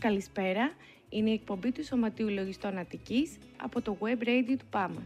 Καλησπέρα, είναι η εκπομπή του Σωματείου Λογιστών Αττικής από το Web Radio του ΠΑΜΕ.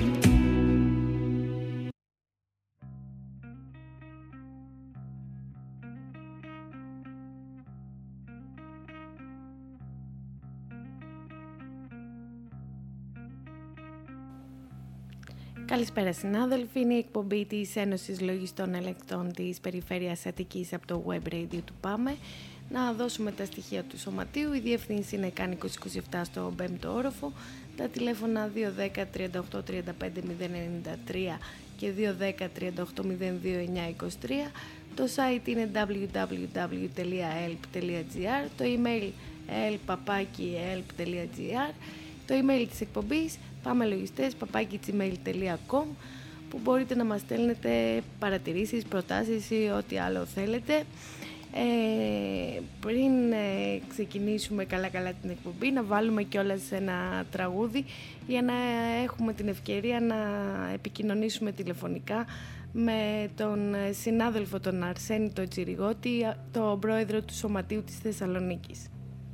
Καλησπέρα συνάδελφοι, είναι η εκπομπή της Ένωσης Λογιστών Ελεκτών της Περιφέρειας Αττικής από το Web Radio του ΠΑΜΕ. Να δώσουμε τα στοιχεία του Σωματείου. Η διεύθυνση είναι ΚΑΝ 2027 στο 5ο όροφο. Τα τηλέφωνα 210 38 35 093 και 210 38 02 923. Το site είναι www.elp.gr. Το email elp@elp.gr. Το email της εκπομπής pamelogistες@gmail.com, που μπορείτε να μας στέλνετε παρατηρήσεις, προτάσεις ή ό,τι άλλο θέλετε. Πριν ξεκινήσουμε καλά την εκπομπή, να βάλουμε κιόλας ένα τραγούδι για να έχουμε την ευκαιρία να επικοινωνήσουμε τηλεφωνικά με τον συνάδελφο τον Αρσένη τον Τσιριγώτη, τον πρόεδρο του Σωματείου της Θεσσαλονίκης.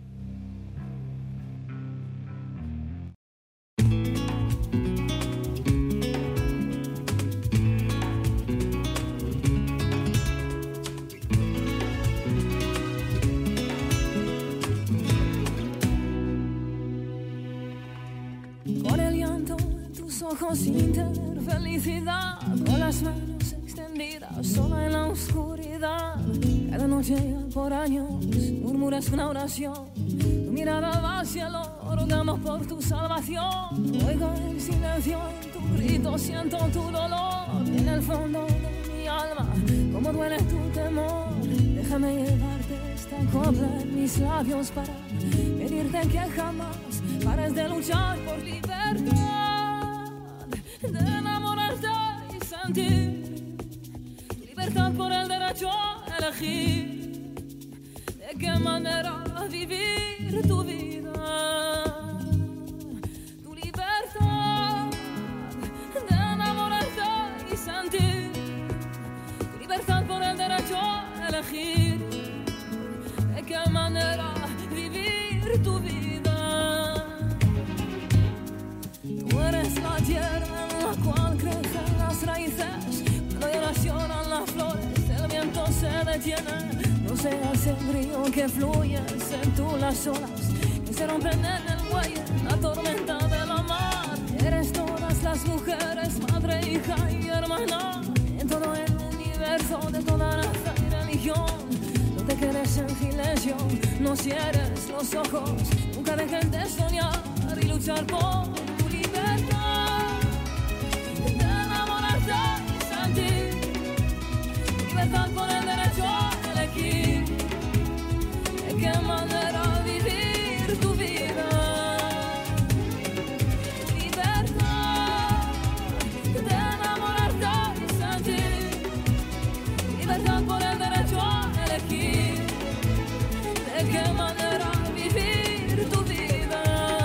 Sin tener felicidad, con las manos extendidas, sola en la oscuridad. Cada noche por años murmuras una oración. Tu mirada va al cielo, rogamos por tu salvación. Oigo el silencio en tu grito, siento tu dolor. En el fondo de mi alma, cómo duele tu temor. Déjame llevarte esta copla en mis labios para pedirte que jamás pares de luchar por libertad. De enamorarte y sentir libertad por el derecho a elegir de qué manera vivir tu vida, tu libertad. De enamorarte y sentir libertad por el derecho a elegir de qué manera vivir tu vida. Tú eres la tierra en la cual crecen las raíces, cuando lloran las flores, el viento se detiene. No seas el río que fluye, sé tú las olas que se rompen en el muelle, la tormenta de la mar. Eres todas las mujeres, madre, hija y hermana, en todo el universo, de toda raza y religión. No te quedes en silencio, no cierres los ojos, nunca dejes de soñar y luchar por tu libertad. De enamorarte y sentir libertad por el derecho a elegir de qué manera vivir tu vida. Libertad. De enamorarte y sentir libertad por el derecho a elegir de qué manera vivir tu vida.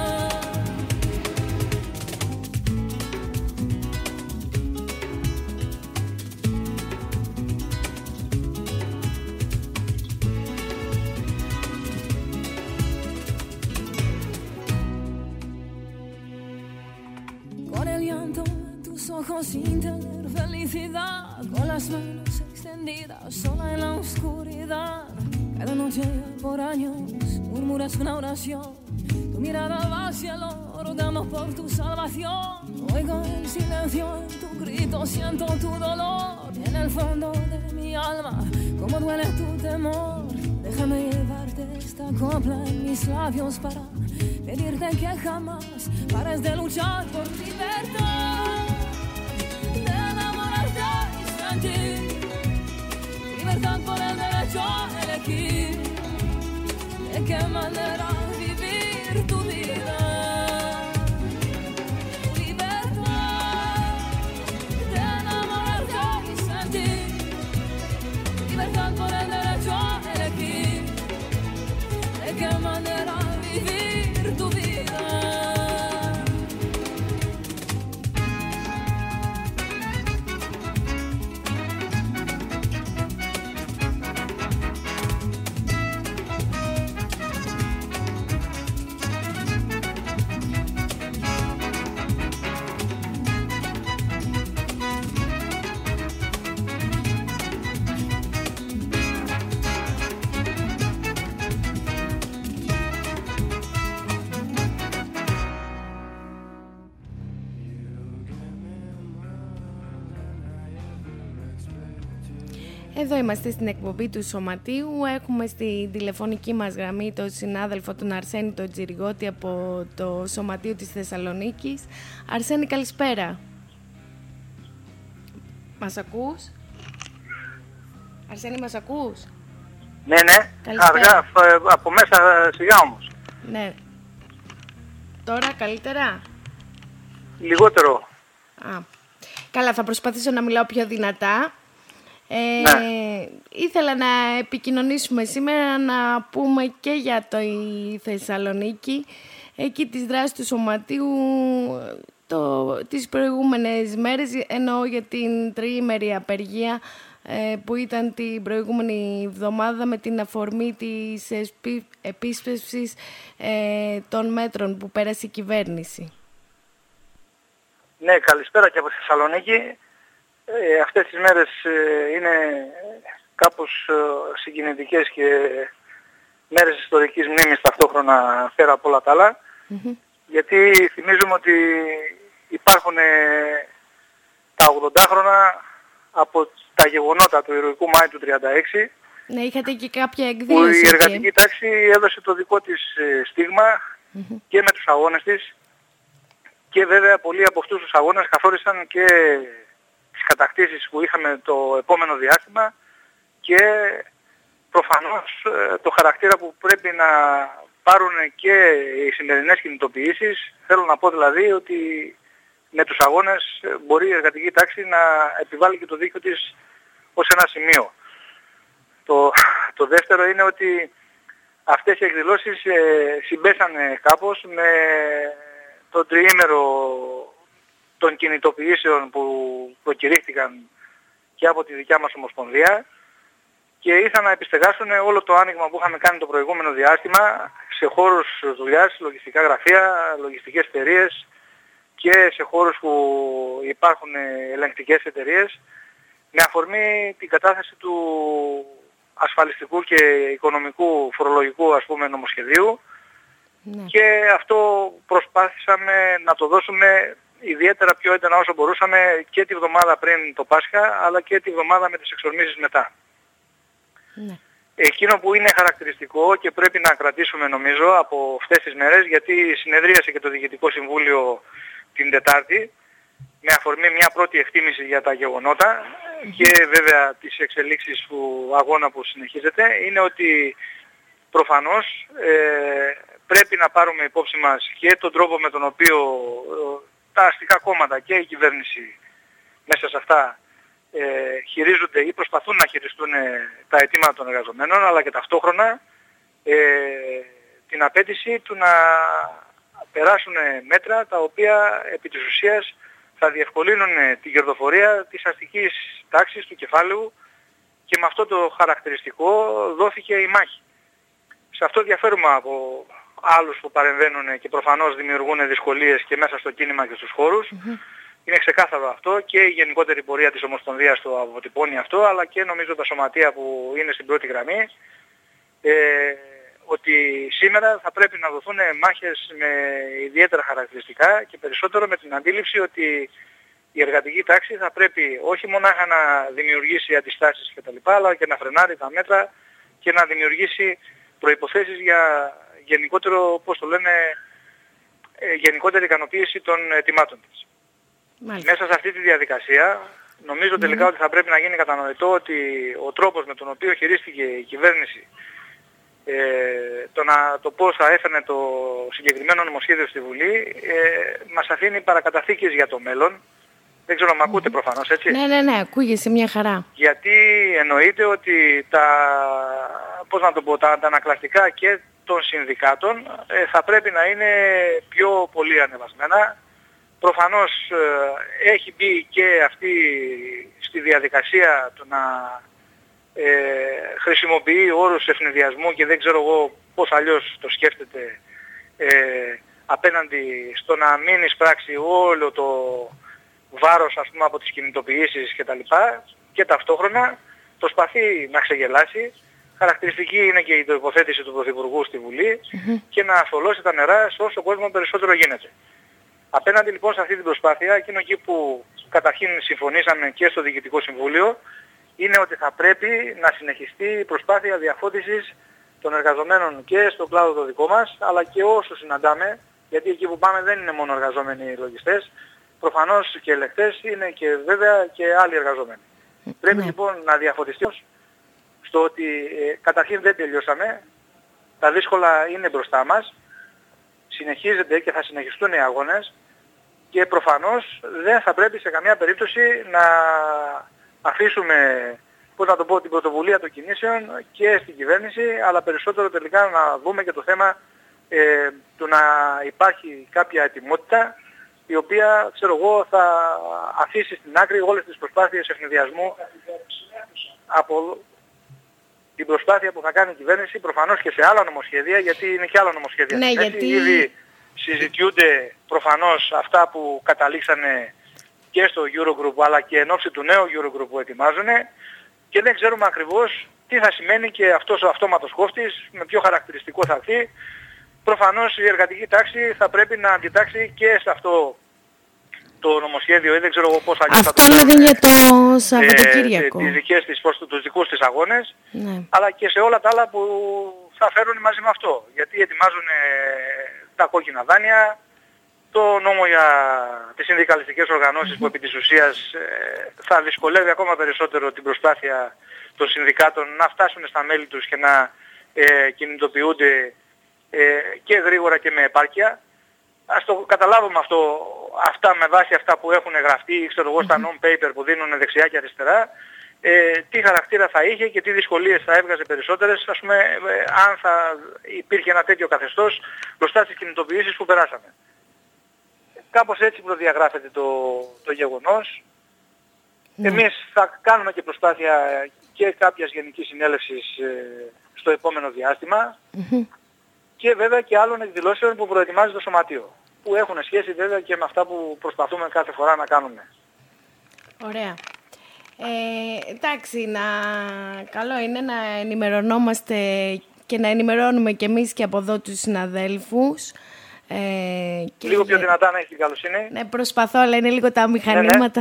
Con el llanto en tus ojos sin tener felicidad, con las manos extendidas, sola en la oscuridad. Cada noche por años murmuras una oración. Tu mirada va al cielo, rogamos por tu salvación. Oigo el silencio en tu grito, siento tu dolor. En el fondo de mi alma, cómo duele tu temor. Déjame llevarte esta copla en mis labios para pedirte que jamás pares de luchar por libertad. De enamorarte y sentir libertad por el derecho a elegir de qué manera vivir tu vida. Libertad. De enamorarte y sentir libertad por el derecho a elegir de qué manera vivir tu vida. Εδώ είμαστε στην εκπομπή του Σωματείου. Έχουμε στη τηλεφωνική μας γραμμή τον συνάδελφο τον Αρσένη τον Τζιριγώτη από το Σωματείο της Θεσσαλονίκης. Αρσένη, καλησπέρα. Μας ακούς? Αρσένη, μας ακούς? Ναι, αργά, από μέσα σιγά όμως. Ναι. Τώρα καλύτερα? Λιγότερο. Καλά, θα προσπαθήσω να μιλάω πιο δυνατά. Ήθελα να επικοινωνήσουμε σήμερα, να πούμε και για το Θεσσαλονίκη, εκεί τις δράσεις του Σωματείου τις προηγούμενες μέρες, εννοώ για την τριήμερη απεργία που ήταν την προηγούμενη εβδομάδα με την αφορμή της επίσπευσης των μέτρων που πέρασε η κυβέρνηση. Ναι, καλησπέρα και από τη Θεσσαλονίκη. Αυτές τις μέρες είναι κάπως συγκινητικές και μέρες ιστορικής μνήμης ταυτόχρονα πέρα από όλα τα άλλα. Γιατί θυμίζουμε ότι υπάρχουν τα 80 χρόνια από τα γεγονότα του ηρωικού Μάη του 1936. Ναι, είχατε και κάποια εκδήλωση. Που η εργατική τάξη έδωσε το δικό της στίγμα και με τους αγώνες της. Και βέβαια πολλοί από αυτούς τους αγώνες καθόρισαν και τις κατακτήσεις που είχαμε το επόμενο διάστημα και προφανώς το χαρακτήρα που πρέπει να πάρουν και οι σημερινές κινητοποιήσεις. Θέλω να πω δηλαδή ότι με τους αγώνες μπορεί η εργατική τάξη να επιβάλλει και το δίκιο της ως ένα σημείο. Το δεύτερο είναι ότι αυτές οι εκδηλώσεις συμπέσανε κάπως με το τριήμερο των κινητοποιήσεων που προκηρύχθηκαν και από τη δικιά μας Ομοσπονδία και ήρθαν να επιστεγάσουν όλο το άνοιγμα που είχαμε κάνει το προηγούμενο διάστημα σε χώρους δουλειάς, λογιστικά γραφεία, λογιστικές εταιρείες και σε χώρους που υπάρχουν ελεγκτικές εταιρείες με αφορμή την κατάθεση του ασφαλιστικού και οικονομικού φορολογικού νομοσχεδίου. Και αυτό προσπάθησαμε να το δώσουμε ιδιαίτερα πιο έντονα όσο μπορούσαμε και τη βδομάδα πριν το Πάσχα αλλά και τη βδομάδα με τις εξορμήσεις μετά. Εκείνο που είναι χαρακτηριστικό και πρέπει να κρατήσουμε νομίζω από αυτές τις μέρες, γιατί συνεδρίασε και το Διοικητικό Συμβούλιο την Τετάρτη με αφορμή μια πρώτη εκτίμηση για τα γεγονότα και βέβαια τις εξελίξεις του αγώνα που συνεχίζεται, είναι ότι προφανώς πρέπει να πάρουμε υπόψη μας και τον τρόπο με τον οποίο τα αστικά κόμματα και η κυβέρνηση μέσα σε αυτά χειρίζονται ή προσπαθούν να χειριστούν τα αιτήματα των εργαζομένων, αλλά και ταυτόχρονα την απέτηση του να περάσουν μέτρα τα οποία επί της ουσίας θα διευκολύνουν την κερδοφορία της αστικής τάξης, του κεφάλαιου, και με αυτό το χαρακτηριστικό δόθηκε η μάχη. Σε αυτό διαφέρουμε από άλλους που παρεμβαίνουν και προφανώς δημιουργούν δυσκολίες και μέσα στο κίνημα και στους χώρους. Είναι ξεκάθαρο αυτό και η γενικότερη πορεία της Ομοσπονδίας το αποτυπώνει αυτό, αλλά και νομίζω τα σωματεία που είναι στην πρώτη γραμμή, ότι σήμερα θα πρέπει να δοθούν μάχες με ιδιαίτερα χαρακτηριστικά και περισσότερο με την αντίληψη ότι η εργατική τάξη θα πρέπει όχι μονάχα να δημιουργήσει αντιστάσεις κτλ, αλλά και να φρενάρει τα μέτρα και να δημιουργήσει προϋποθέσεις για γενικότερο, γενικότερη ικανοποίηση των αιτημάτων της. Μέσα σε αυτή τη διαδικασία νομίζω τελικά ότι θα πρέπει να γίνει κατανοητό ότι ο τρόπος με τον οποίο χειρίστηκε η κυβέρνηση το πώς θα έφερνε το συγκεκριμένο νομοσχέδιο στη Βουλή μας αφήνει παρακαταθήκες για το μέλλον. Δεν ξέρω, μ' ακούτε προφανώς, έτσι? Ναι, ακούγεσαι μια χαρά. Γιατί εννοείται ότι τα ανακλαστικά και των συνδικάτων θα πρέπει να είναι πιο πολύ ανεβασμένα. Προφανώς έχει μπει και αυτή στη διαδικασία του να χρησιμοποιεί όρους ευνηδιασμού και δεν ξέρω εγώ πώς αλλιώς το σκέφτεται απέναντι στο να μην εισπράξει όλο το βάρος από τις κινητοποιήσεις κτλ. Και ταυτόχρονα προσπαθεί να ξεγελάσει. Χαρακτηριστική είναι και η τοποθέτηση του Πρωθυπουργού στη Βουλή και να αφολώσει τα νερά σε όσο κόσμο περισσότερο γίνεται. Απέναντι λοιπόν σε αυτή την προσπάθεια, εκείνο εκεί που καταρχήν συμφωνήσαμε και στο Διοικητικό Συμβούλιο, είναι ότι θα πρέπει να συνεχιστεί η προσπάθεια διαφώτισης των εργαζομένων και στον κλάδο το δικό μας, αλλά και όσους συναντάμε, γιατί εκεί που πάμε δεν είναι μόνο εργαζόμενοι λογιστές, προφανώς και ελεγκτές είναι και βέβαια και άλλοι εργαζόμενοι. Πρέπει λοιπόν να διαφωτιστεί στο ότι καταρχήν δεν τελειώσαμε, τα δύσκολα είναι μπροστά μας, συνεχίζεται και θα συνεχιστούν οι αγώνες και προφανώς δεν θα πρέπει σε καμία περίπτωση να αφήσουμε, πώς να το πω, την πρωτοβουλία των κινήσεων και στην κυβέρνηση, αλλά περισσότερο τελικά να δούμε και το θέμα του να υπάρχει κάποια ετοιμότητα η οποία, ξέρω εγώ, θα αφήσει στην άκρη όλες τις προσπάθειες ευνηδιασμού από την προσπάθεια που θα κάνει η κυβέρνηση, προφανώς και σε άλλα νομοσχέδια, γιατί είναι και άλλα νομοσχέδια. Ναι, γιατί ήδη συζητιούνται προφανώς αυτά που καταλήξανε και στο Eurogroup, αλλά και εν ώψη του νέου Eurogroup που ετοιμάζουν, και δεν ξέρουμε ακριβώς τι θα σημαίνει και αυτός ο αυτόματος κόφτης, με ποιο χαρακτηριστικό θα έρθει. Προφανώς η εργατική τάξη θα πρέπει να αντιτάξει και σε αυτό το νομοσχέδιο, ή δεν ξέρω εγώ πώς αλλιώς θα το αυτό δηλαδή για το Σαββατοκύριακο. Τους δικούς της αγώνες, αλλά και σε όλα τα άλλα που θα φέρουν μαζί με αυτό. Γιατί ετοιμάζουν τα κόκκινα δάνεια, το νόμο για τις συνδικαλιστικές οργανώσεις που επί της ουσίας θα δυσκολεύει ακόμα περισσότερο την προσπάθεια των συνδικάτων να φτάσουν στα μέλη τους και να κινητοποιούνται και γρήγορα και με επάρκεια. Ας το καταλάβουμε αυτά με βάση αυτά που έχουν γραφτεί, ξέρω εγώ, στα non-paper που δίνουν δεξιά και αριστερά, τι χαρακτήρα θα είχε και τι δυσκολίες θα έβγαζε περισσότερες, ας πούμε, αν θα υπήρχε ένα τέτοιο καθεστώς μπροστά στις κινητοποιήσεις που περάσαμε. Κάπως έτσι προδιαγράφεται το γεγονός. Εμείς θα κάνουμε και προσπάθεια και κάποιας γενικής συνέλευσης στο επόμενο διάστημα και βέβαια και άλλων εκδηλώσεων που προετοιμάζει το Σωματείο, που έχουν σχέση βέβαια και με αυτά που προσπαθούμε κάθε φορά να κάνουμε. Ωραία. Εντάξει, καλό είναι να ενημερωνόμαστε και να ενημερώνουμε και εμείς και από εδώ τους συναδέλφους. Και λίγο πιο δυνατά να έχει την καλοσύνη. Ναι, προσπαθώ, αλλά είναι λίγο τα μηχανήματα.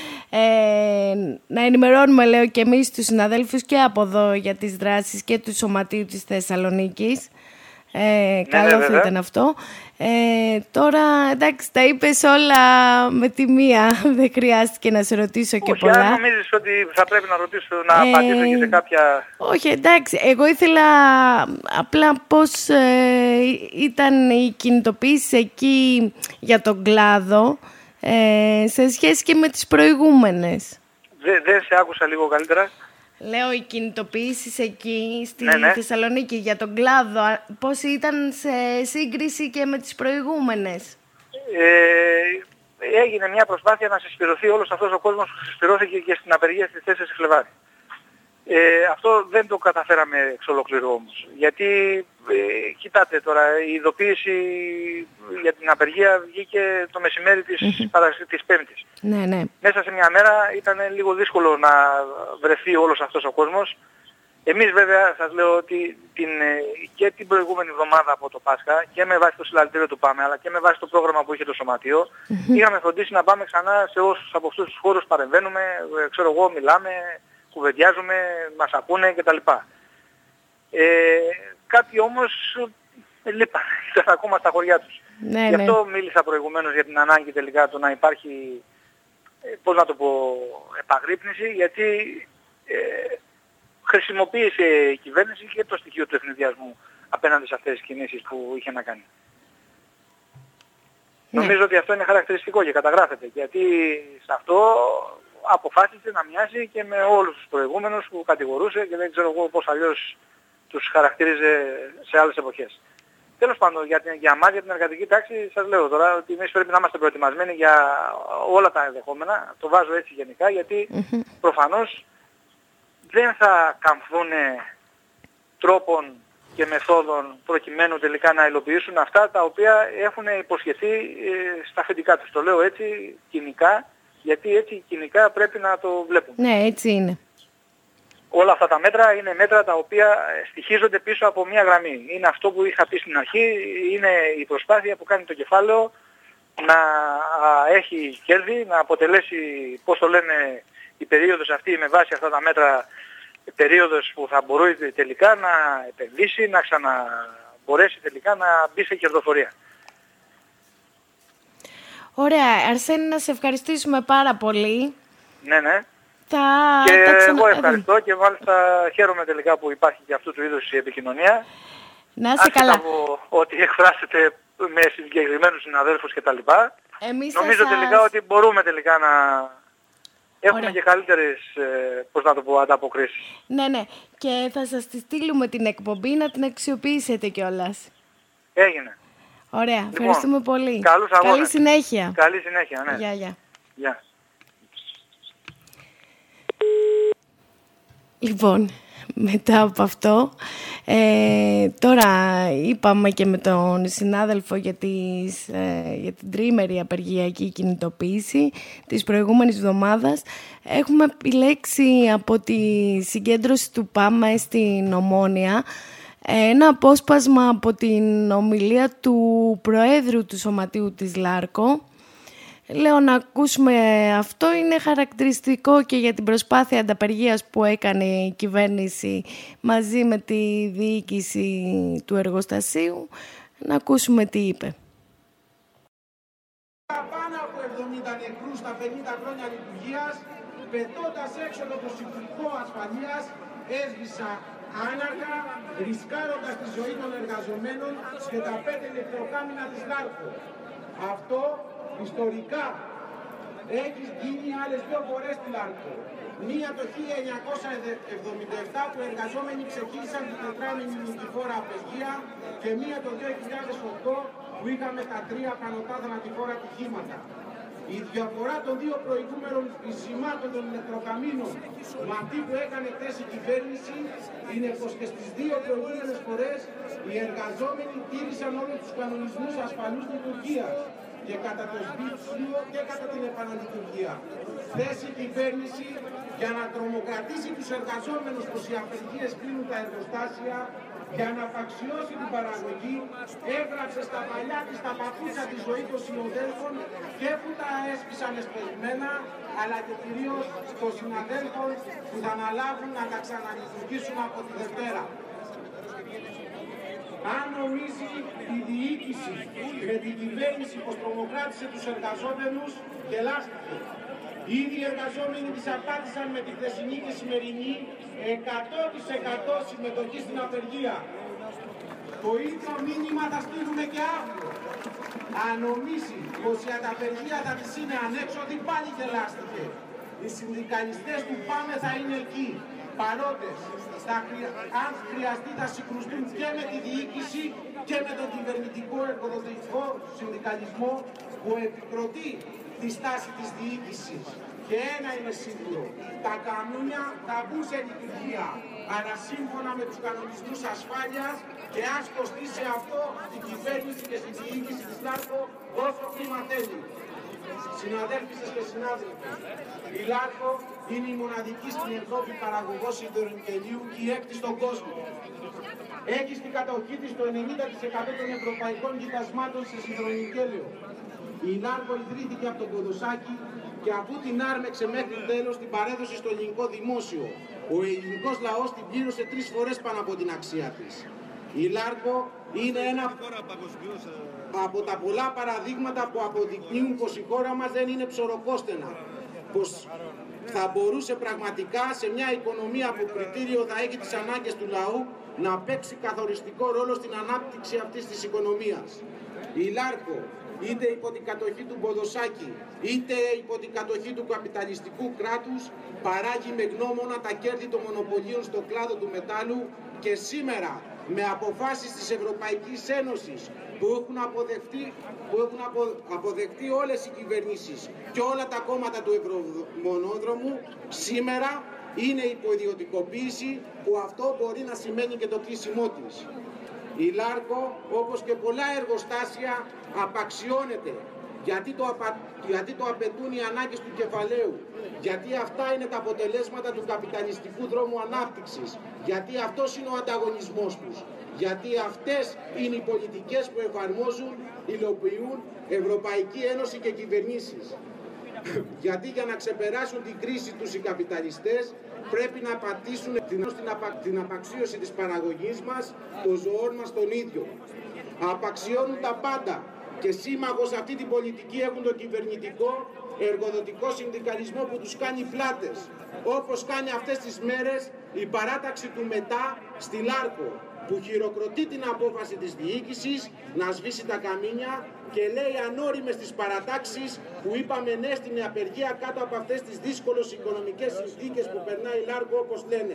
Να ενημερώνουμε, λέω, και εμείς τους συναδέλφους και από εδώ για τις δράσεις και του Σωματείου της Θεσσαλονίκης. Καλό θα ήταν αυτό. Τώρα, εντάξει, τα είπες όλα με τη μία. Δεν χρειάστηκε να σε ρωτήσω και πολλά. Αν νομίζεις ότι θα πρέπει να ρωτήσω, να απαντήσω και σε κάποια... Όχι, εντάξει. Εγώ ήθελα απλά πώς ήταν οι κινητοποιήσεις εκεί για τον κλάδο σε σχέση και με τις προηγούμενες. Δεν σε άκουσα λίγο καλύτερα. Λέω, οι κινητοποιήσεις εκεί στη Θεσσαλονίκη για τον κλάδο, πώς ήταν σε σύγκριση και με τις προηγούμενες. Έγινε μια προσπάθεια να συσπηρωθεί όλος αυτός ο κόσμος που συσπηρώθηκε και στην απεργία στις 4 Φλεβάρι. Αυτό δεν το καταφέραμε εξ ολοκληρού όμως. Γιατί, κοιτάτε τώρα, η ειδοποίηση για την απεργία βγήκε το μεσημέρι της Πέμπτης. Ναι. Μέσα σε μια μέρα ήταν λίγο δύσκολο να βρεθεί όλος αυτός ο κόσμος. Εμείς βέβαια σας λέω ότι και την προηγούμενη εβδομάδα από το Πάσχα και με βάση το συλλαλητήριο του ΠΑΜΕ, αλλά και με βάση το πρόγραμμα που είχε το Σωματείο, είχαμε φροντίσει να πάμε ξανά σε όσους από αυτούς τους χώρους παρεμβαίνουμε, ξέρω εγώ, μιλάμε, κουβεντιάζουμε, μας ακούνε κτλ. Κάποιοι όμως λείπαν, ήταν ακόμα στα χωριά τους. Γι' αυτό μίλησα προηγουμένως για την ανάγκη τελικά του να υπάρχει, πώς να το πω, επαγρύπνηση, γιατί χρησιμοποίησε η κυβέρνηση και το στοιχείο του ευνηδιασμού απέναντι σε αυτές τις κινήσεις που είχε να κάνει. Νομίζω ότι αυτό είναι χαρακτηριστικό και καταγράφεται, γιατί σε αυτό αποφάσισε να μοιάσει και με όλους τους προηγούμενους που κατηγορούσε και δεν ξέρω εγώ πώς αλλιώς τους χαρακτήριζε σε άλλες εποχές. Τέλος πάντων, για μας, για την εργατική τάξη, σας λέω τώρα ότι εμείς πρέπει να είμαστε προετοιμασμένοι για όλα τα ενδεχόμενα. Το βάζω έτσι γενικά, γιατί προφανώς δεν θα καμφθούν τρόπων και μεθόδων προκειμένου τελικά να υλοποιήσουν αυτά τα οποία έχουν υποσχεθεί στα αφεντικά τους. Το λέω έτσι κοινικά, γιατί έτσι κοινικά πρέπει να το βλέπουμε. Ναι, έτσι είναι. Όλα αυτά τα μέτρα είναι μέτρα τα οποία στοιχίζονται πίσω από μια γραμμή. Είναι αυτό που είχα πει στην αρχή, είναι η προσπάθεια που κάνει το κεφάλαιο να έχει κέρδη, να αποτελέσει, πώς το λένε, η περίοδος αυτή με βάση αυτά τα μέτρα, περίοδος που θα μπορεί τελικά να επενδύσει, να ξαναμπορέσει τελικά να μπει σε κερδοφορία. Ωραία, Αρσένη, να σε ευχαριστήσουμε πάρα πολύ. Ναι. Και εγώ ευχαριστώ και μάλιστα χαίρομαι τελικά που υπάρχει και αυτού του είδους η επικοινωνία. Να είσαι καλά. Ότι εκφράσετε με συγκεκριμένους συναδέλφους κτλ. Νομίζω τελικά ότι μπορούμε τελικά να έχουμε και καλύτερες ανταποκρίσεις. Ναι. Και θα σας τη στείλουμε την εκπομπή να την αξιοποιήσετε κιόλας. Έγινε. Ωραία. Ευχαριστούμε πολύ. Καλή συνέχεια. Καλή συνέχεια, ναι. Γεια. Λοιπόν, μετά από αυτό, τώρα είπαμε και με τον συνάδελφο για την τριήμερη απεργιακή κινητοποίηση της προηγούμενης εβδομάδας. Έχουμε επιλέξει από τη συγκέντρωση του ΠΑΜΕ στην Ομόνοια ένα απόσπασμα από την ομιλία του Προέδρου του Σωματείου της ΛΑΡΚΟ. Λέω να ακούσουμε αυτό, είναι χαρακτηριστικό και για την προσπάθεια ανταπεργίας που έκανε η κυβέρνηση μαζί με τη διοίκηση του εργοστασίου. Να ακούσουμε τι είπε. Πάνω από 70 νεκρούς στα 50 χρόνια λειτουργίας, πετώντας έξω το προσωπικό ασφαλείας, έσβησα άναρχα, ρισκάροντας τη ζωή των εργαζομένων και τα 5 ηλεκτροκάμινα της ΛΑΡΚΟ. Αυτό ιστορικά έχει γίνει άλλες 2 φορές στη ΛΑΡΚΟ. Μία το 1977 που οι εργαζόμενοι ξεκίνησαν την τετράμινη νικηφόρα απεργία και μία το 2008 που είχαμε τα 3 πανωτά θανατηφόρα ατυχήματα. Η διαφορά των 2 προηγούμενων εισημάτων των ηλεκτροκαμίνων με αυτή που έκανε χθες η κυβέρνηση είναι πως και στις 2 προηγούμενες φορές οι εργαζόμενοι τήρησαν όλους τους κανονισμούς ασφαλούς λειτουργίας και κατά το σβήσιο και κατά την επαναλειτουργία. Χθες η κυβέρνηση για να τρομοκρατήσει τους εργαζόμενους πως οι απεργίες κλείνουν τα εργοστάσια, για να απαξιώσει την παραγωγή, έγραψε στα παλιά της τα παπούτσια τη ζωή των συνοδέλφων και που τα έσπισαν εσπεσμένα, αλλά και κυρίως των συναδέλφων που θα αναλάβουν να τα ξαναλειτουργήσουν από τη Δευτέρα. Αν νομίζει η διοίκηση με την κυβέρνηση πως τρομοκράτησε τους εργαζόμενους, γελάστηκε. Ήδη οι εργαζόμενοι της απάντησαν με τη χθεσινή και σημερινή 100% συμμετοχή στην απεργία. Το ίδιο μήνυμα θα στείλουμε και αύριο. Αν νομίζει πως η ανταπεργία θα της είναι ανέξοδη, πάλι γελάστηκε. Οι συνδικαλιστές του ΠΑΜΕ θα είναι εκεί, παρόντες. Αν χρειαστεί θα συγκρουστούν και με τη διοίκηση και με τον κυβερνητικό εργοδοτικό συνδικαλισμό που επικροτεί τη στάση της διοίκησης. Και ένα είναι σίγουρο, τα καμούνια θα μπουν σε λειτουργία, αλλά σύμφωνα με τους κανονισμούς ασφάλειας και ας κοστίσει αυτό την κυβέρνηση και στην διοίκηση της ΛΑΡΚΟ όσο χρήμα θέλει. Συναδέλφισες και συνάδελφοι, η ΛΑΡΚΟ είναι η μοναδική στην Ευρώπη παραγωγός σιδηροκαιλίου και η 6η στον κόσμο. Έχει στην κατοχή της το 90% των ευρωπαϊκών κοιτασμάτων σε σιδηροκαίλιο. Η ΛΑΡΚΟ ιδρύθηκε από τον Ποδοσάκη και αφού την άρμεξε μέχρι τέλος την παρέδωσε στο ελληνικό δημόσιο. Ο ελληνικός λαός την πλήρωσε 3 φορές πάνω από την αξία της. Η ΛΑΡΚΟ είναι ένα από τα πολλά παραδείγματα που αποδεικνύουν πως η χώρα μας δεν είναι ψωροκόστενα. Πως θα μπορούσε πραγματικά σε μια οικονομία που κριτήριο θα έχει τις ανάγκες του λαού να παίξει καθοριστικό ρόλο στην ανάπτυξη αυτής της οικονομίας. Η ΛΑΡΚΟ είτε υπό την κατοχή του Ποδοσάκη, είτε υπό την κατοχή του καπιταλιστικού κράτους, παράγει με γνώμονα τα κέρδη των μονοπωλίων στο κλάδο του μετάλλου και σήμερα με αποφάσεις της Ευρωπαϊκής Ένωσης που έχουν αποδεχτεί όλες οι κυβερνήσεις και όλα τα κόμματα του Ευρωμονόδρομου, σήμερα είναι υποειδιωτικοποίηση που αυτό μπορεί να σημαίνει και το κλείσιμό της. Η ΛΑΡΚΟ, όπως και πολλά εργοστάσια, απαξιώνεται γιατί το απαιτούν οι ανάγκες του κεφαλαίου, γιατί αυτά είναι τα αποτελέσματα του καπιταλιστικού δρόμου ανάπτυξης, γιατί αυτός είναι ο ανταγωνισμός τους, γιατί αυτές είναι οι πολιτικές που εφαρμόζουν, υλοποιούν Ευρωπαϊκή Ένωση και κυβερνήσεις. Γιατί για να ξεπεράσουν την κρίση τους οι καπιταλιστές πρέπει να πατήσουν την απαξίωση της παραγωγής μας, των ζωών μας των ίδιων. Απαξιώνουν τα πάντα και σύμμαχος σε αυτή την πολιτική έχουν τον κυβερνητικό εργοδοτικό συνδικαλισμό που τους κάνει πλάτες, όπως κάνει αυτές τις μέρες η παράταξη του ΜΕΤΑ στη Λάρκο, που χειροκροτεί την απόφαση της διοίκησης να σβήσει τα καμίνια και λέει ανώριμες τις παρατάξεις που είπαμε ναι στην απεργία κάτω από αυτές τις δύσκολες οικονομικές συνθήκες που περνάει η Λάρκο, όπως λένε.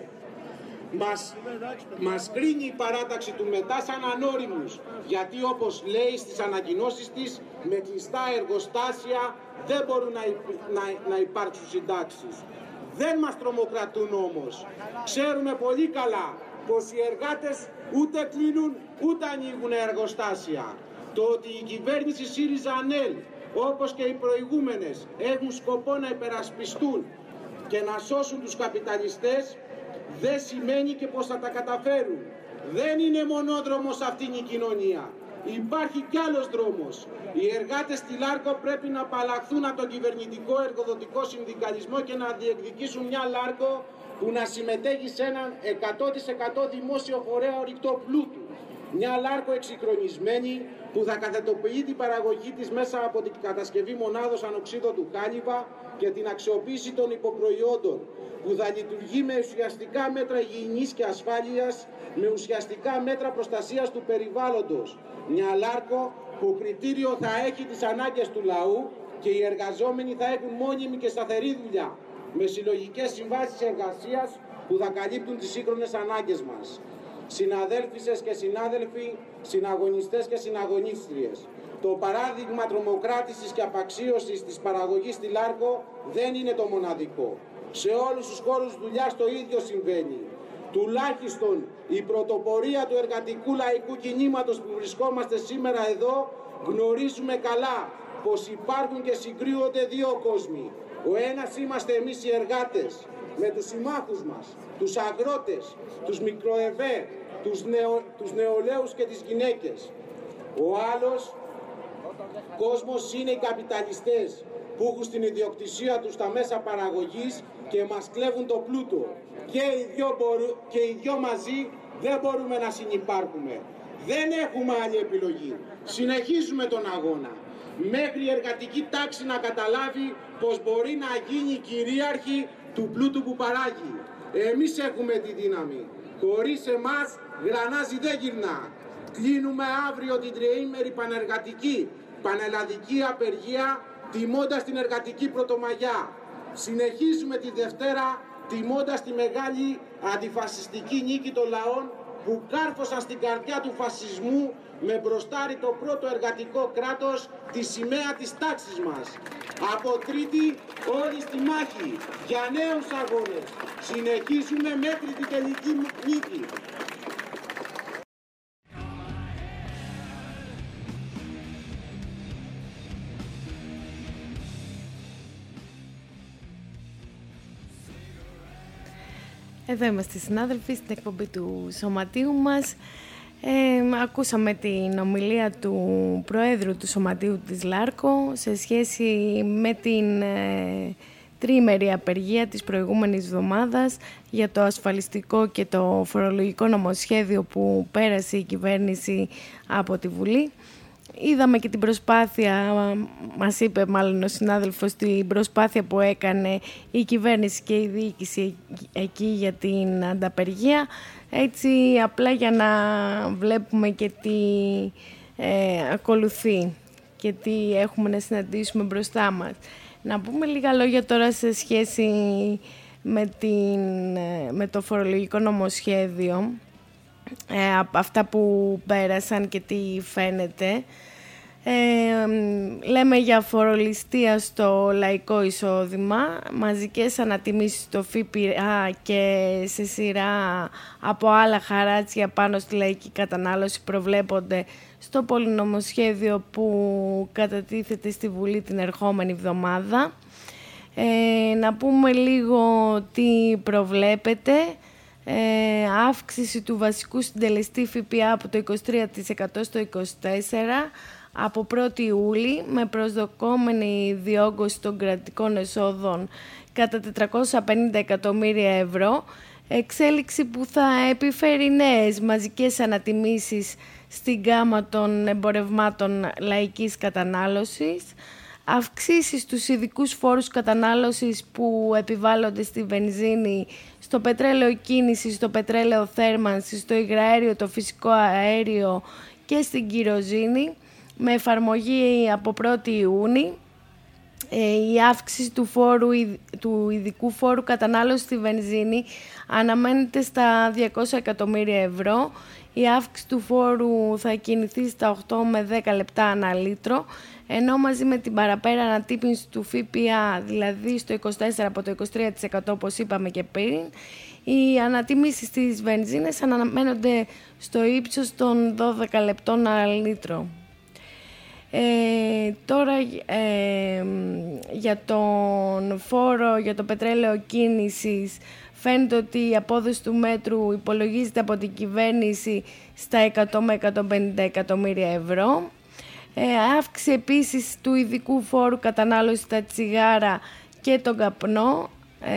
Μας κρίνει η παράταξη του ΜΕΤΑ σαν ανώριμους, γιατί όπως λέει στις ανακοινώσεις της, με κλειστά εργοστάσια δεν μπορούν να υπάρξουν συντάξεις. Δεν μας τρομοκρατούν όμως. Ξέρουμε πολύ καλά πως οι εργάτες ούτε κλείνουν ούτε ανοίγουν εργοστάσια. Το ότι η κυβέρνηση ΣΥΡΙΖΑ-ΑΝΕΛ, όπως και οι προηγούμενες, έχουν σκοπό να υπερασπιστούν και να σώσουν τους καπιταλιστές, δεν σημαίνει και πως θα τα καταφέρουν. Δεν είναι μονόδρομος αυτήν η κοινωνία. Υπάρχει κι άλλος δρόμος. Οι εργάτες στη Λάρκο πρέπει να απαλλαχθούν από τον κυβερνητικό εργοδοτικό συνδικαλισμό και να διεκδικήσουν μια Λάρκο που να συμμετέχει σε έναν 100% δημόσιο φορέα ορυκτό πλούτου. Μια Λάρκο εξυγχρονισμένη που θα καθετοποιεί την παραγωγή της μέσα από την κατασκευή μονάδος ανοξίδου του χάλιβα και την αξιοποίηση των υποπροϊόντων, που θα λειτουργεί με ουσιαστικά μέτρα υγιεινής και ασφάλειας, με ουσιαστικά μέτρα προστασίας του περιβάλλοντος. Μια Λάρκο που κριτήριο θα έχει τις ανάγκες του λαού και οι εργαζόμενοι θα έχουν μόνιμη και σταθερή δουλειά, με συλλογικές συμβάσεις εργασίας που θα καλύπτουν τις σύγχρονες ανάγκες μας. Συναδέλφισες και συνάδελφοι, συναγωνιστές και συναγωνίστριες, το παράδειγμα τρομοκράτησης και απαξίωσης της παραγωγής στη Λάρκο δεν είναι το μοναδικό. Σε όλους τους χώρους δουλειάς το ίδιο συμβαίνει. Τουλάχιστον η πρωτοπορία του εργατικού λαϊκού κινήματος που βρισκόμαστε σήμερα εδώ γνωρίζουμε καλά πως υπάρχουν και συγκρούονται δύο κόσμοι. Ο ένας είμαστε εμείς οι εργάτες με τους συμμάχους μας, τους αγρότες, τους μικροεβέ, τους νεολαίους και τις γυναίκες. Ο άλλος κόσμος είναι οι καπιταλιστές που έχουν στην ιδιοκτησία τους τα μέσα παραγωγής και μας κλέβουν το πλούτο. Και οι δυο μαζί δεν μπορούμε να συνυπάρχουμε. Δεν έχουμε άλλη επιλογή. Συνεχίζουμε τον αγώνα μέχρι η εργατική τάξη να καταλάβει πως μπορεί να γίνει κυρίαρχη του πλούτου που παράγει. Εμείς έχουμε τη δύναμη. Χωρίς εμάς γρανάζι δεν γυρνά. Κλείνουμε αύριο την τριήμερη πανεργατική, πανελλαδική απεργία, τιμώντας την εργατική πρωτομαγιά. Συνεχίζουμε τη Δευτέρα τιμώντας τη μεγάλη αντιφασιστική νίκη των λαών που κάρφωσαν στην καρδιά του φασισμού με μπροστάρι το πρώτο εργατικό κράτος, τη σημαία της τάξης μας. Από Τρίτη όλοι στη μάχη για νέους αγώνες. Συνεχίζουμε μέχρι την τελική νίκη. Εδώ είμαστε συνάδελφοι στην εκπομπή του Σωματείου μας. Ακούσαμε την ομιλία του Προέδρου του Σωματείου της Λάρκο σε σχέση με την τριήμερη απεργία της προηγούμενης εβδομάδας για το ασφαλιστικό και το φορολογικό νομοσχέδιο που πέρασε η κυβέρνηση από τη Βουλή. Είδαμε και την προσπάθεια, μας είπε μάλλον ο συνάδελφος, την προσπάθεια που έκανε η κυβέρνηση και η διοίκηση εκεί για την ανταπεργία. Έτσι απλά για να βλέπουμε και τι ακολουθεί και τι έχουμε να συναντήσουμε μπροστά μας. Να πούμε λίγα λόγια τώρα σε σχέση με το φορολογικό νομοσχέδιο, αυτά που πέρασαν και τι φαίνεται. Λέμε για φορολιστία στο λαϊκό εισόδημα, μαζικές ανατιμήσεις στο ΦΠΑ και σε σειρά από άλλα χαράτσια πάνω στη λαϊκή κατανάλωση προβλέπονται στο πολυνομοσχέδιο που κατατίθεται στη Βουλή την ερχόμενη εβδομάδα. Να πούμε λίγο τι προβλέπεται. Αύξηση του βασικού συντελεστή ΦΠΑ από το 23% στο 24%, από 1η Ιούλη, με προσδοκόμενη διόγκωση των κρατικών εσόδων κατά 450 εκατομμύρια ευρώ, εξέλιξη που θα επιφέρει νέες μαζικές ανατιμήσεις στην γκάμα των εμπορευμάτων λαϊκής κατανάλωσης, αυξήσεις στους ειδικούς φόρους κατανάλωσης που επιβάλλονται στη βενζίνη, στο πετρέλαιο κίνησης, στο πετρέλαιο θέρμανσης, στο υγραέριο, το φυσικό αέριο και στην κυροζήνη, με εφαρμογή από 1η Ιούνιου. Η αύξηση του ειδικού φόρου κατανάλωσης στη βενζίνη αναμένεται στα 200 εκατομμύρια ευρώ. Η αύξηση του φόρου θα κινηθεί στα 8 με 10 λεπτά ανά λίτρο, ενώ μαζί με την παραπέρα ανατύπινση του ΦΠΑ, δηλαδή στο 24% από το 23% όπως είπαμε και πριν, οι ανατιμήσεις στις βενζίνες αναμένονται στο ύψος των 12 λεπτών ανά λίτρο. Τώρα για τον φόρο για το πετρέλαιο κίνησης φαίνεται ότι η απόδοση του μέτρου υπολογίζεται από την κυβέρνηση στα 100 με 150 εκατομμύρια ευρώ. Αύξηση επίσης του ειδικού φόρου κατανάλωσης στα τσιγάρα και τον καπνό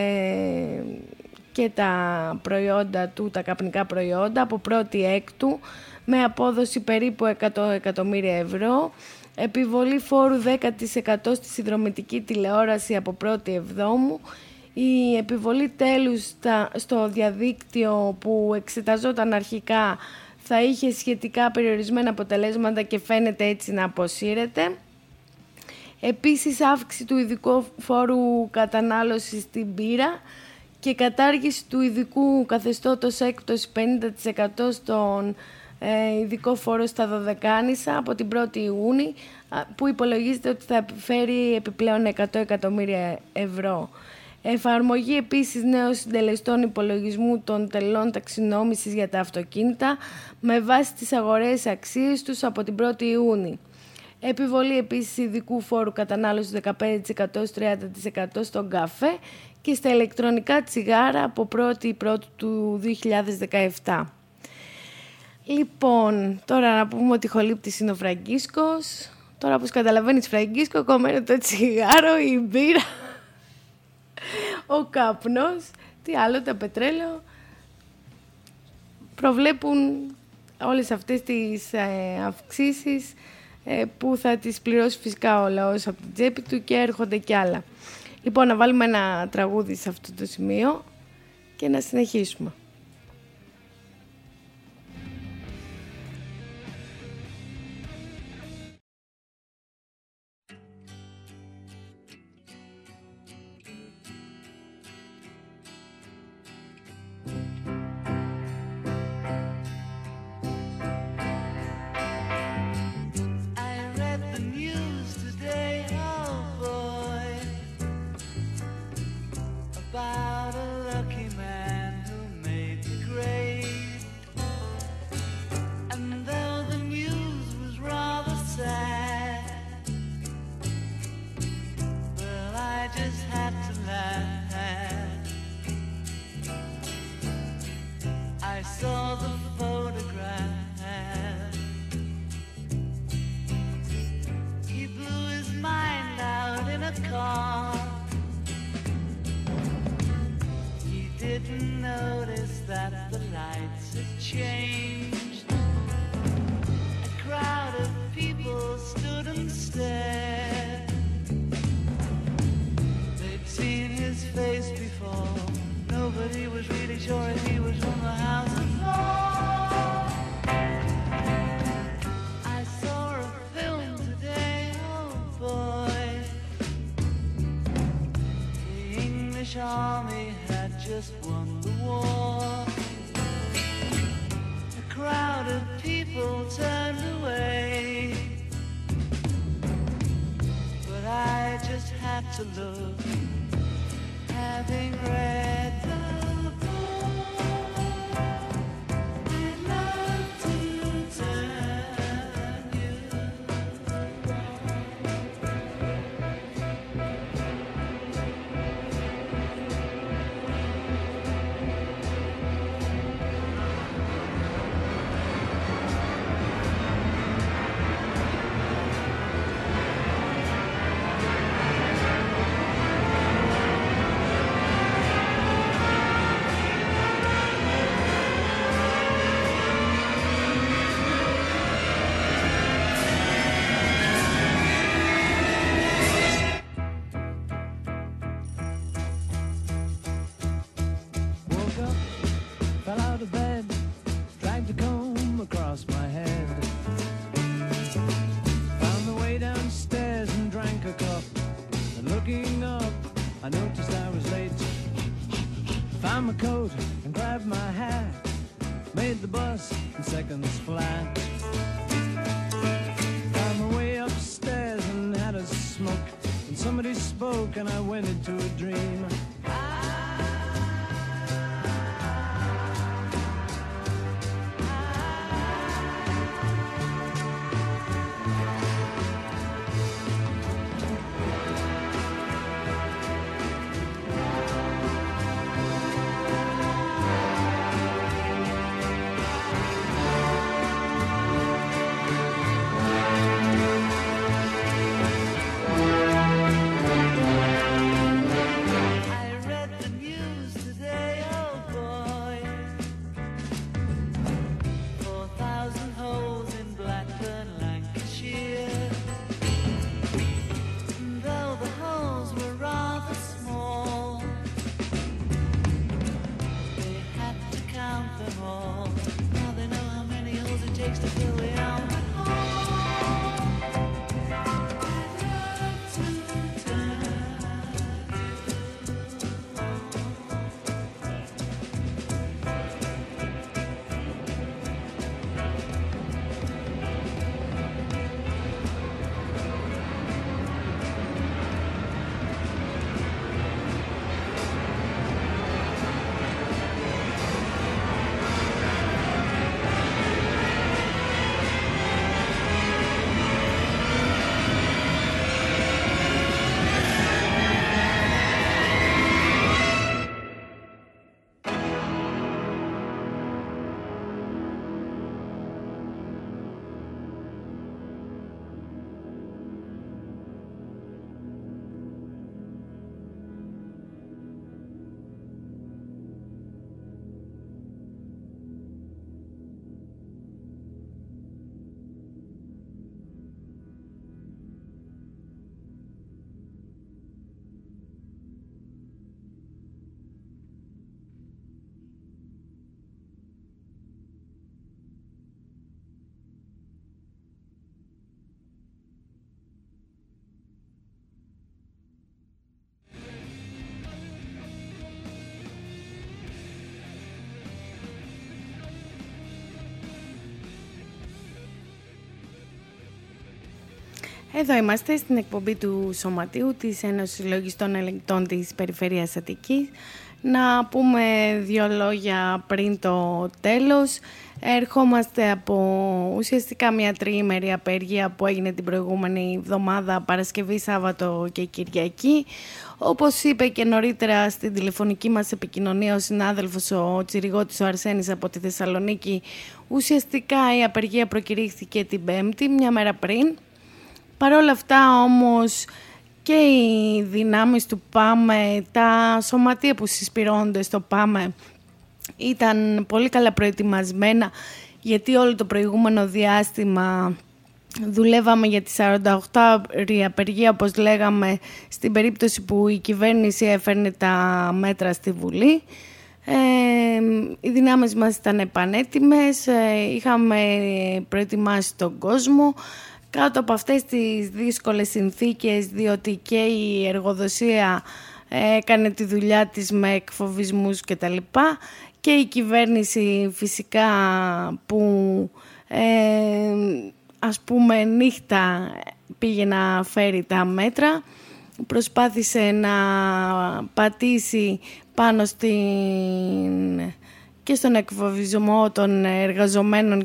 και τα προϊόντα του, τα καπνικά προϊόντα από 1η Έκτου με απόδοση περίπου 100 εκατομμύρια ευρώ. Επιβολή φόρου 10% στη συνδρομητική τηλεόραση από 1η Εβδόμου. Η επιβολή τέλους στο διαδίκτυο που εξεταζόταν αρχικά θα είχε σχετικά περιορισμένα αποτελέσματα και φαίνεται έτσι να αποσύρεται. Επίσης, αύξηση του ειδικού φόρου κατανάλωσης στην μπύρα και κατάργηση του ειδικού καθεστώτος έκπτωση 50% στον ειδικό φόρο στα δωδεκάνησα από την 1η Ιούνιου, που υπολογίζεται ότι θα επιφέρει επιπλέον 100 εκατομμύρια ευρώ. Εφαρμογή επίσης νέων συντελεστών υπολογισμού των τελών ταξινόμησης για τα αυτοκίνητα με βάση τις αγοραίες αξίες τους από την 1η Ιούνιου. Επιβολή επίσης ειδικού φόρου κατανάλωσης 15%-30% στον καφέ και στα ηλεκτρονικά τσιγάρα από 1η Πρώτου του 2017. Λοιπόν, τώρα να πούμε ότι χολύπτης είναι ο Φραγκίσκος. Τώρα, όπως καταλαβαίνεις, Φραγκίσκο, κομμένο το τσιγάρο, η μπύρα, ο καπνός, τι άλλο, το πετρέλαιο. Προβλέπουν όλες αυτές τις αυξήσεις που θα τις πληρώσει φυσικά ο λαός από την τσέπη του και έρχονται κι άλλα. Λοιπόν, να βάλουμε ένα τραγούδι σε αυτό το σημείο και να συνεχίσουμε. About a lucky man who made the grade. And though the news was rather sad, well, I just had to laugh. I saw the photograph. He blew his mind out in a car. Didn't notice that the lights had changed. A crowd of people stood and stared. They'd seen his face before. Nobody was really sure if he was from the House of Lords. I saw a film today, oh boy. The English army just won the war. A crowd of people turned away, but I just had to look, having read the book. I'd love to turn you. on my coat and grabbed my hat. Made the bus in seconds flat. Found my way upstairs and had a smoke. And somebody spoke and I went into a dream. Εδώ είμαστε στην εκπομπή του Σωματείου της Ένωσης Λογιστών Ελεγκτών της Περιφέρειας Αττικής. Να πούμε δύο λόγια πριν το τέλος. Ερχόμαστε από ουσιαστικά μια τριήμερη απεργία που έγινε την προηγούμενη εβδομάδα, Παρασκευή, Σάββατο και Κυριακή. Όπως είπε και νωρίτερα στην τηλεφωνική μας επικοινωνία ο συνάδελφος ο Τσιριγώτης ο Αρσένης από τη Θεσσαλονίκη, ουσιαστικά η απεργία προκηρύχθηκε την Πέμπτη, μια μέρα πριν. Παρ' όλα αυτά όμως και οι δυνάμεις του ΠΑΜΕ, τα σωματεία που συσπηρώνονται στο ΠΑΜΕ ήταν πολύ καλά προετοιμασμένα, γιατί όλο το προηγούμενο διάστημα δουλεύαμε για τη 48ωρη απεργία, όπως λέγαμε, στην περίπτωση που η κυβέρνηση έφερνε τα μέτρα στη Βουλή. Οι δυνάμεις μας ήταν επανέτοιμες, είχαμε προετοιμάσει τον κόσμο κάτω από αυτές τις δύσκολες συνθήκες, διότι και η εργοδοσία έκανε τη δουλειά της με εκφοβισμούς κτλ. Και η κυβέρνηση φυσικά που ας πούμε νύχτα πήγε να φέρει τα μέτρα, προσπάθησε να πατήσει πάνω και στον εκφοβισμό των εργαζομένων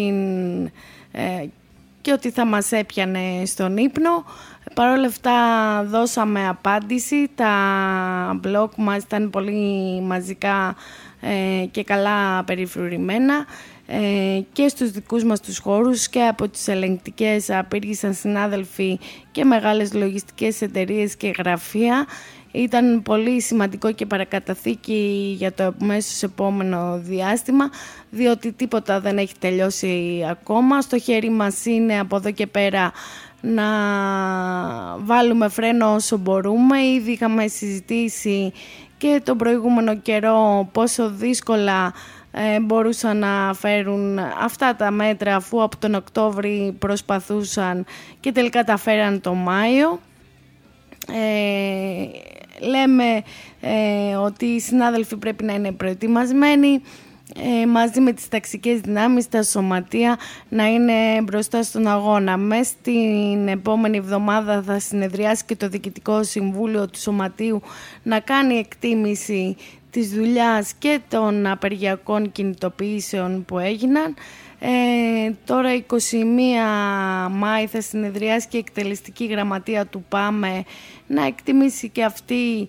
και ότι θα μας έπιανε στον ύπνο. Παρ' όλα αυτά δώσαμε απάντηση, τα μπλοκ μας ήταν πολύ μαζικά και καλά περιφρουρημένα και στους δικούς μας τους χώρους και από τις ελεγκτικές απήργησαν συνάδελφοι και μεγάλες λογιστικές εταιρείες και γραφεία. Ήταν πολύ σημαντικό και παρακαταθήκη για το αμέσως επόμενο διάστημα, διότι τίποτα δεν έχει τελειώσει ακόμα. Στο χέρι μας είναι από εδώ και πέρα να βάλουμε φρένο όσο μπορούμε. Ήδη είχαμε συζητήσει και τον προηγούμενο καιρό πόσο δύσκολα μπορούσαν να φέρουν αυτά τα μέτρα, αφού από τον Οκτώβρη προσπαθούσαν και τελικά τα φέραν τον Μάιο. λέμε ότι οι συνάδελφοι πρέπει να είναι προετοιμασμένοι, μαζί με τις ταξικές δυνάμεις, τα σωματεία να είναι μπροστά στον αγώνα. Μες στην επόμενη εβδομάδα θα συνεδριάσει και το Διοικητικό Συμβούλιο του Σωματείου να κάνει εκτίμηση της δουλειάς και των απεργιακών κινητοποιήσεων που έγιναν. Τώρα 21 Μάη θα συνεδριάσει και η εκτελεστική γραμματεία του ΠΑΜΕ να εκτιμήσει και αυτή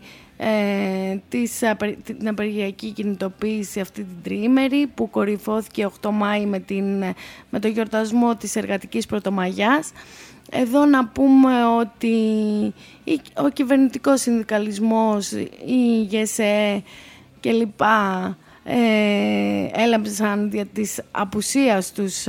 την απεργιακή κινητοποίηση αυτή την τριήμερη που κορυφώθηκε 8 Μάη με το γιορτασμό της Εργατικής Πρωτομαγιάς. Εδώ να πούμε ότι ο κυβερνητικός συνδικαλισμός, η ΓΕΣΕ και λοιπά έλαμψαν δια της απουσίας τους,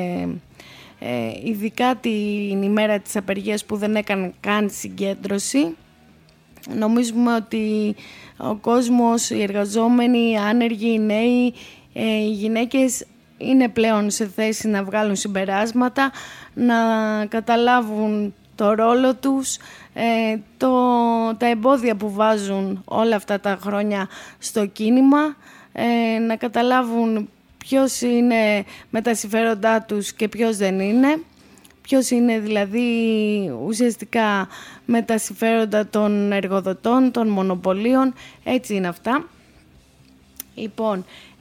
ειδικά την ημέρα της απεργίας που δεν έκανε καν συγκέντρωση. Νομίζουμε ότι ο κόσμος, οι εργαζόμενοι, οι άνεργοι, οι νέοι, οι γυναίκες είναι πλέον σε θέση να βγάλουν συμπεράσματα, να καταλάβουν το ρόλο τους, τα εμπόδια που βάζουν όλα αυτά τα χρόνια στο κίνημα, να καταλάβουν ποιος είναι με τα συμφέροντά τους και ποιος δεν είναι. Ποιος είναι δηλαδή ουσιαστικά με τα συμφέροντα των εργοδοτών, των μονοπωλίων, έτσι είναι αυτά. Λοιπόν,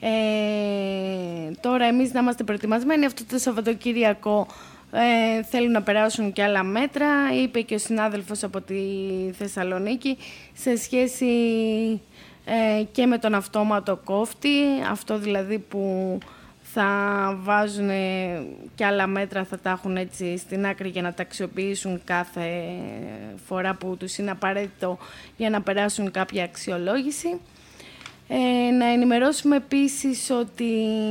τώρα εμείς να είμαστε προετοιμασμένοι. Αυτό το Σαββατοκύριακο θέλουν να περάσουν και άλλα μέτρα, είπε και ο συνάδελφος από τη Θεσσαλονίκη, σε σχέση και με τον αυτόματο κόφτη, αυτό δηλαδή που θα βάζουν και άλλα μέτρα, θα τα έχουν έτσι στην άκρη για να τα αξιοποιήσουν κάθε φορά που τους είναι απαραίτητο για να περάσουν κάποια αξιολόγηση. Να ενημερώσουμε επίσης ότι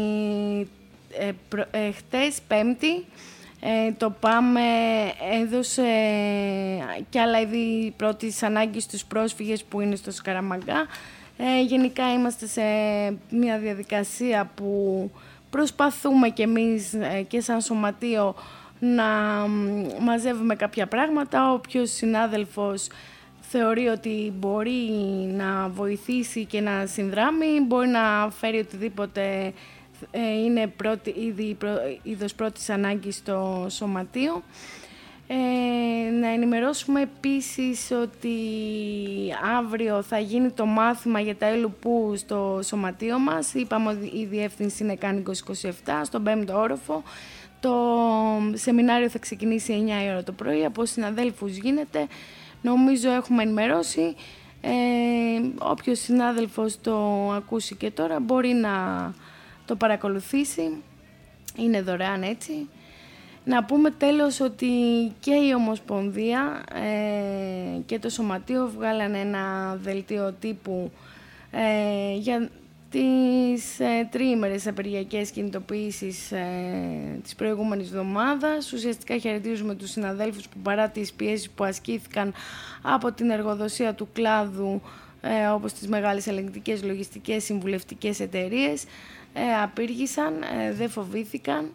χτες Πέμπτη το ΠΑΜΕ έδωσε και άλλα είδη πρώτης ανάγκης στους πρόσφυγες που είναι στο Σκαραμαγκά. Γενικά είμαστε σε μια διαδικασία που προσπαθούμε και εμείς και σαν σωματείο να μαζεύουμε κάποια πράγματα. Όποιος συνάδελφος θεωρεί ότι μπορεί να βοηθήσει και να συνδράμει, μπορεί να φέρει οτιδήποτε είναι είδος πρώτης ανάγκης στο σωματείο. Να ενημερώσουμε επίσης ότι αύριο θα γίνει το μάθημα για τα ΕΛΟΥΠΟΥ στο σωματείο μας. Είπαμε ότι η διεύθυνση είναι Κάνικος 27 στον 5ο όροφο. Το σεμινάριο θα ξεκινήσει 9 η ώρα το πρωί. Από συναδέλφους γίνεται. Νομίζω έχουμε ενημερώσει. Όποιος συνάδελφος το ακούσει και τώρα μπορεί να το παρακολουθήσει. Είναι δωρεάν έτσι. Να πούμε τέλος ότι και η Ομοσπονδία και το Σωματείο βγάλανε ένα δελτίο τύπου για τις τριήμερες απεργιακές κινητοποιήσεις της προηγούμενης εβδομάδας. Ουσιαστικά χαιρετίζουμε τους συναδέλφους που παρά τις πιέσεις που ασκήθηκαν από την εργοδοσία του κλάδου, όπως τις μεγάλες ελεγκτικές, λογιστικές, συμβουλευτικές εταιρείες, απήργησαν, δεν φοβήθηκαν.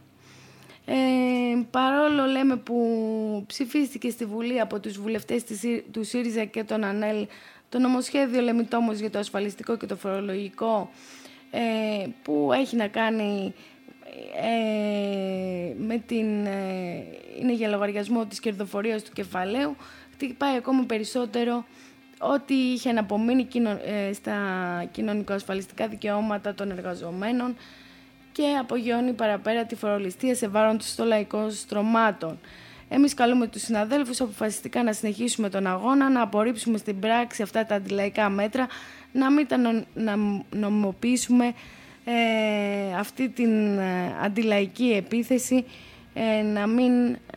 Παρόλο λέμε που ψηφίστηκε στη Βουλή από τους βουλευτές του ΣΥΡΙΖΑ και των ΑΝΕΛ το νομοσχέδιο Λεμιτόμος για το ασφαλιστικό και το φορολογικό, που έχει να κάνει με είναι για λογαριασμό της κερδοφορίας του κεφαλαίου, χτυπάει ακόμη περισσότερο ότι είχε αναπομείνει στα κοινωνικοασφαλιστικά δικαιώματα των εργαζομένων και απογειώνει παραπέρα τη φορολιστία σε βάρον των στολαϊκών στρωμάτων. Εμείς καλούμε τους συναδέλφους αποφασιστικά να συνεχίσουμε τον αγώνα, να απορρίψουμε στην πράξη αυτά τα αντιλαϊκά μέτρα, να μην τα νομιμοποιήσουμε αυτή την αντιλαϊκή επίθεση, να μην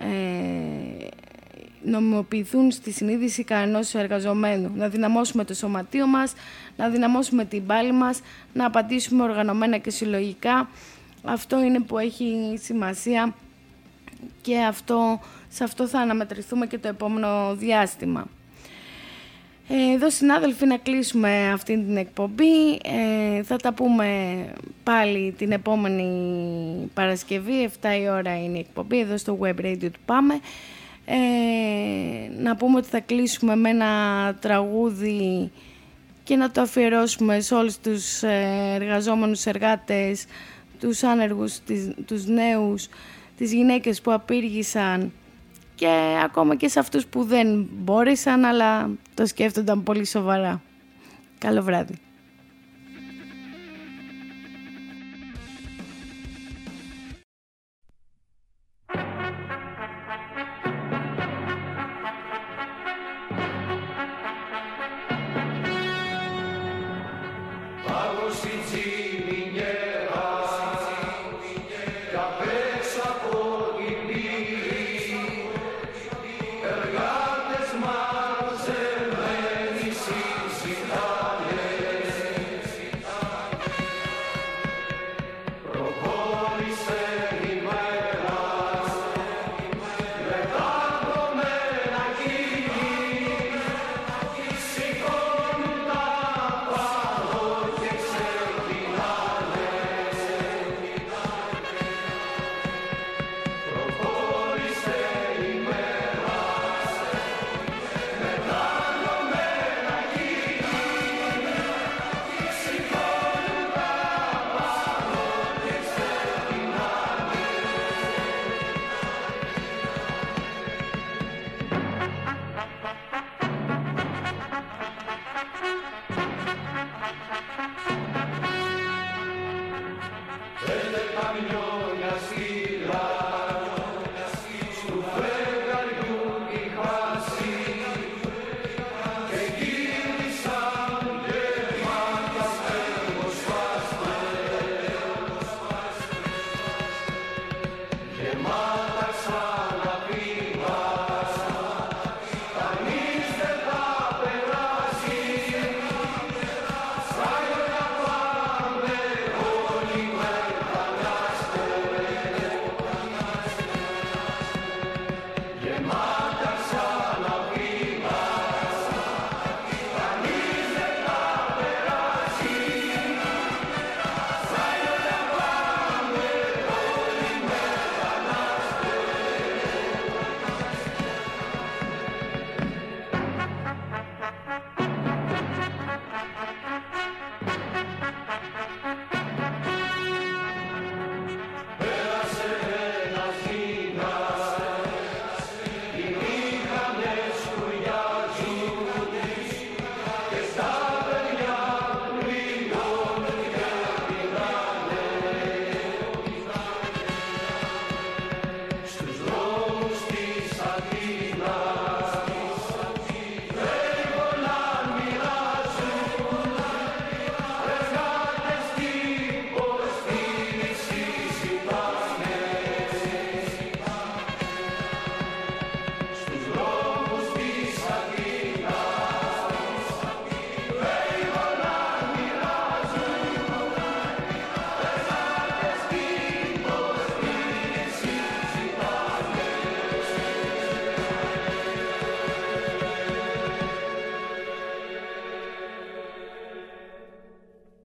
νομιμοποιηθούν στη συνείδηση κανένας εργαζομένου. Να δυναμώσουμε το σωματείο μας, να δυναμώσουμε την πάλη μας, να απαντήσουμε οργανωμένα και συλλογικά. Αυτό είναι που έχει σημασία και σε αυτό θα αναμετρηθούμε και το επόμενο διάστημα. Εδώ συνάδελφοι να κλείσουμε αυτή την εκπομπή. Θα τα πούμε πάλι την επόμενη Παρασκευή, 7 η ώρα είναι η εκπομπή εδώ στο Web Radio του ΠΑΜΕ. να πούμε ότι θα κλείσουμε με ένα τραγούδι και να το αφιερώσουμε σε όλους τους εργαζόμενους εργάτες, τους άνεργους, τους νέους, τις γυναίκες που απήργησαν και ακόμα και σε αυτούς που δεν μπόρεσαν αλλά το σκέφτονταν πολύ σοβαρά. Καλό βράδυ. El camino